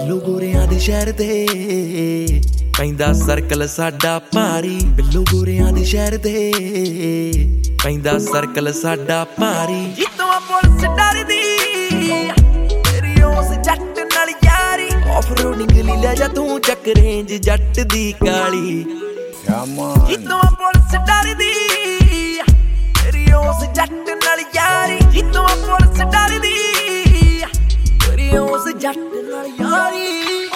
ਬਿੱਲੋ ਗੋਰਿਆਂ ਦੇ ਸ਼ਹਿਰ ਤੇ ਪੈਂਦਾ ਸਰਕਲ ਸਾਡਾ ਭਾਰੀ। ਬਿੱਲੋ ਗੋਰਿਆਂ ਦੇ ਸ਼ਹਿਰ ਤੇ ਪੈਂਦਾ ਸਰਕਲ ਸਾਡਾ ਭਾਰੀ। ਜਿੱਤੋਂ ਪੁਲਿਸ ਡਰਦੀ ਤੇਰੀ ਉਸ ਜੱਟ ਨਾਲ ਯਾਰੀ। ਆਫ ਰੋਡਿੰਗ ਲਈ ਲੈ ਜਾ ਤੂੰ ਚੱਕ ਰੇਂਜ ਜੱਟ ਦੀ ਕਾਲੀ। ਜਿੱਤੋਂ ਪੁਲਿਸ ਡਰਦੀ ਤੇਰੀ ਉਸ ਜੱਟ ਨਾਲ ਯਾਰੀ। ਜਿੱਤੋਂ ਪੁਲਿਸ ਡਰਦੀ ਤੇਰੀ ਉਸ ਜੱਟ ਨਾਲ ਯਾਰੀ।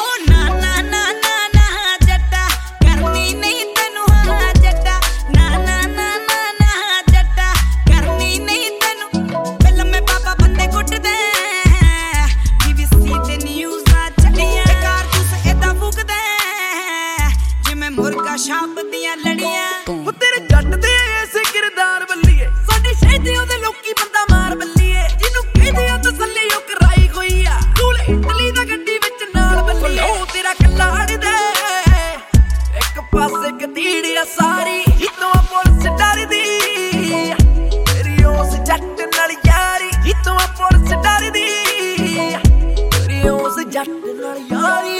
ਸ਼ਾਪ ਦੀਆਂ ਲੜੀਆਂ ਤੇਰੇ ਜੱਟ ਦੇ ਐਸੇ ਕਿਰਦਾਰ ਬੱਲੀਏ। ਸਾਡੀ ਸ਼ਹਿਦੀ ਉਹਦੇ ਲੋਕੀ ਬੰਦਾ ਮਾਰ ਬੱਲੀਏ। ਜਿਹਨੂੰ ਕਹਿੰਦੇ ਆ ਤਸੱਲੀ ਉਹ ਕਰਾਈ ਹੋਈ ਆ। ਤੂੰ ਇਟਲੀ ਦਾ ਗੱਡੀ ਵਿੱਚ ਨਾਲ ਬੱਲੀਏ। ਉਹ ਤੇਰਾ ਕੱਲਾ ਅੜਦਾ ਇੱਕ ਪਾਸੇ ਕਤੀੜੀਆ ਸਾਰੀ। ਜਿੱਤੋਂ ਪੁਲਿਸ ਡਰਦੀ ਤੇਰੀ ਉਸ ਜੱਟ ਨਾਲ ਯਾਰੀ। ਜਿੱਤੋਂ ਪੁਲਿਸ ਡਰਦੀ ਤੇਰੀ ਉਸ ਜੱਟ ਨਾਲ ਯਾਰੀ।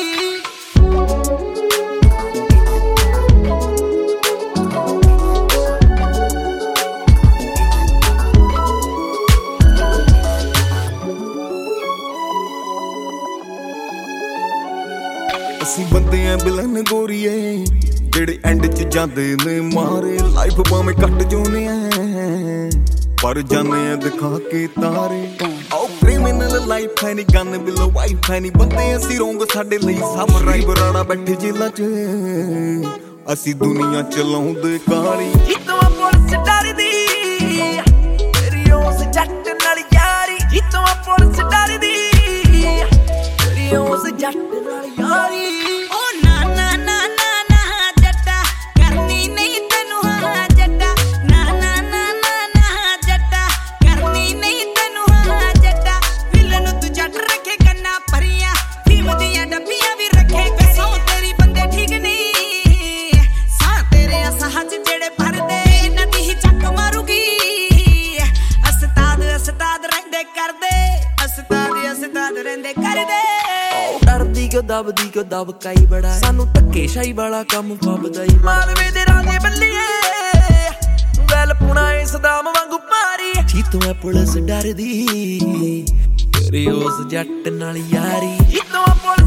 ਅਸੀਂ ਬੰਦੇ ਆ ਬਿਲਨ ਗੋਰੀਏ ਜਿਹੜੇ ਐਂਡ ਚ ਜਾਂਦੇ ਨੇ ਮਾਰੇ। ਲਾਈਫ ਭਾਵੇਂ ਕੱਟ ਜਾਉਨੇ ਆ ਪਰ ਜਾਨੇ ਆ ਦਿਖਾ ਕੇ ਤਾਰੇ। ਆਓ ਕ੍ਰਿਮੀਨਲ ਲਾਈਫ ਹੈ ਨੀ ਗਨ ਬਿਲੋ ਵਾਈਫ ਹੈ ਨੀ। ਬੰਦੇ ਅਸੀਂ ਰੋਂਗ ਸਾਡੇ ਲਈ ਸਭ ਰਾਈ। ਬਰਾੜਾ ਬੈਠੇ ਜੇਲਾਂ ਚ ਅਸੀਂ ਦੁਨੀਆ ਚਲਾਉਂਦੇ ਕਾਲੀ। ਜਿੱਤੋਂ ਪੁਲਿਸ ਡਰਦੀ ਤੇਰੀ ਉਸ ਜੱਟ ਨਾਲ ਯਾਰੀ। ਜਿੱਤੋਂ ਪੁਲਿਸ ਡਰਦੀ ਤੇਰੀ ਉਸ ਜੱਟ ਨਾਲ ਯਾਰੀ। ਦਬਦੀ ਕਿਉਂ ਦਬਕਾਈ ਬੜਾ। ਸਾਨੂੰ ਧੱਕੇਸ਼ਾਹੀ ਵਾਲਾ ਕੰਮ ਫੱਬਦਾ ਈ। ਮਾਲਵੇ ਦੇ ਰਾਜੇ ਬੱਲੀਏ ਵੈਲ ਪੁਣਾ ਏ ਸਦਾਮ ਵਾਂਗੂ ਭਾਰੀ। ਜਿੱਤੋਂ ਪੁਲਿਸ ਡਰਦੀ ਤੇਰੀ ਉਸ ਜੱਟ ਨਾਲ ਯਾਰੀ। ਜਿੱਤੋਂ